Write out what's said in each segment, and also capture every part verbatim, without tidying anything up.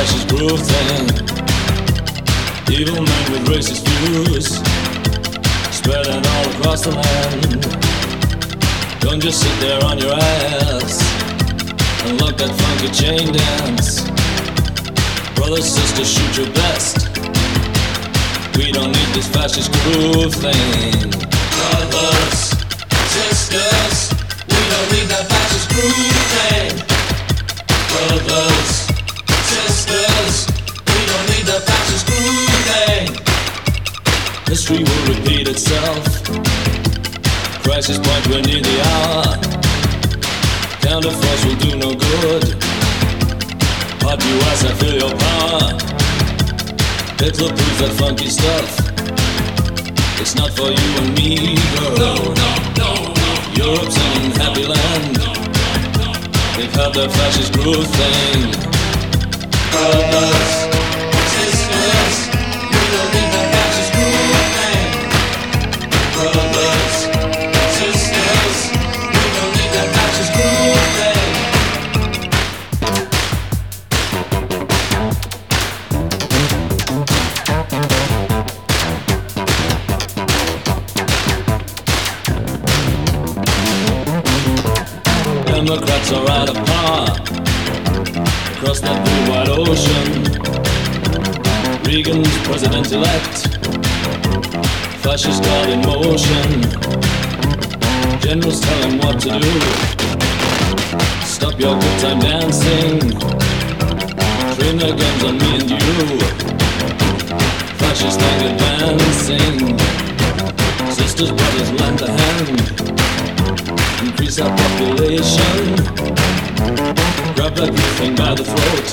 fascist groove thing. Evil men with racist views, spreading all across the land. Don't just sit there on your ass and look that funky chain dance. Brothers, sisters, shoot your best. We don't need this fascist groove thing. Brothers, sisters, we don't need that fascist groove thing. Brothers, sisters, we don't need that fascist groove thing. History will repeat itself. Crisis point, we're near the hour. Counterforce will do no good. Hot U S, I feel your power. Hitler proves that funky stuff. It's not for you and me, girl. No, no, no, no. Europe's an unhappy land. They've had their fascist groove thing. Brothers, sisters, we don't need that fascist groove thing. Brothers, sisters, we don't need that fascist groove thing. Democrats are out of power across that blue wide ocean. Reagan's president-elect, fascist god in motion. Generals tell him what to do. Stop your good time dancing. Train their guns on me and you. Fascist thing advancing. Sisters, brothers, lend a hand. Increase our population. Grab that blue thing by the throat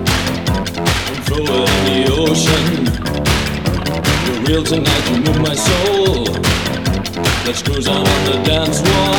and throw it in the ocean. You're real tonight, you move my soul. Let's cruise on on the dance floor.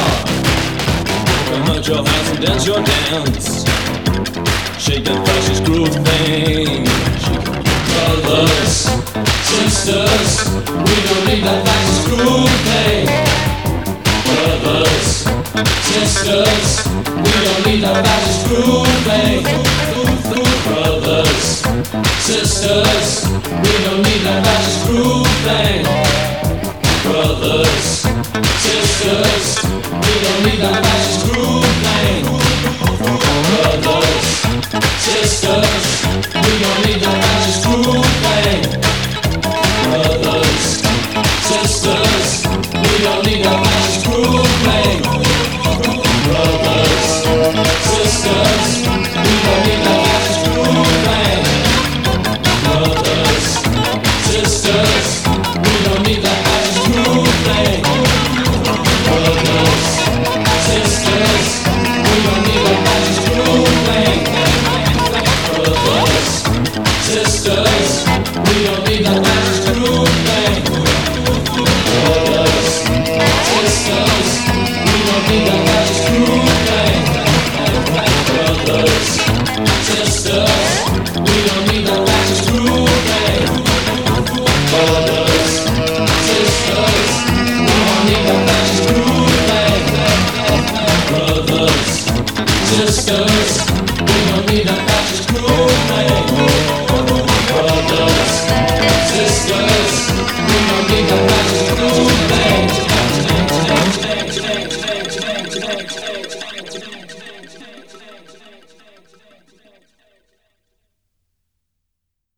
Come out your house and dance your dance. Shake that fascist groove thing. Brothers, sisters, we don't need that fascist groove thing. Brothers, sisters, we don't need that fascist groove thing. Brothers, sisters, we don't need that fascist groove thing. Brothers, sisters, we don't need that fascist groove thing. Brothers, sisters, we don't need that fascist groove thing. Brothers, sisters, we don't need that fascist groove thing. Brothers, sisters, we don't need that fascist groove thing. Brothers, sisters, we don't need that fascist groove thing. Brothers, sisters, we don't need that fascist groove thing. Brothers, sisters, we don't need that fascist groove thing. Brothers, sisters, we don't need that fascist groove thing. Brothers, sisters, we don't need that fascist groove thing. Brothers, sisters, we don't need that fascist groove thing. Brothers, sisters, we don't need that fascist groove thing.